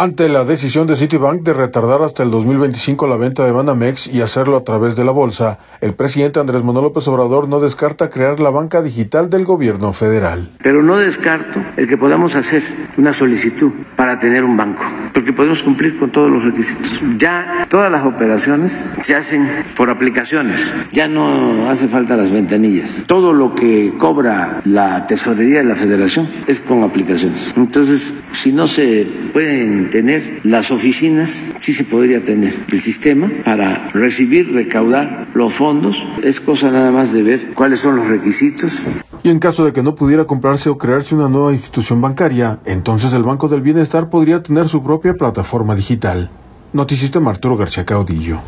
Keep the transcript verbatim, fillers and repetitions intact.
Ante la decisión de Citibank de retardar hasta el dos mil veinticinco la venta de Banamex y hacerlo a través de la bolsa, el presidente Andrés Manuel López Obrador no descarta crear la banca digital del gobierno federal. Pero no descarto el que podamos hacer una solicitud para tener un banco, porque podemos cumplir con todos los requisitos. Ya todas las operaciones se hacen por aplicaciones, ya no hace falta las ventanillas. Todo lo que cobra la tesorería de la Federación es con aplicaciones. Entonces, si no se pueden tener las oficinas, sí se podría tener el sistema para recibir, recaudar los fondos. Es cosa nada más de ver cuáles son los requisitos. Y en caso de que no pudiera comprarse o crearse una nueva institución bancaria, entonces el Banco del Bienestar podría tener su propia plataforma digital. Noticista Arturo García Caudillo.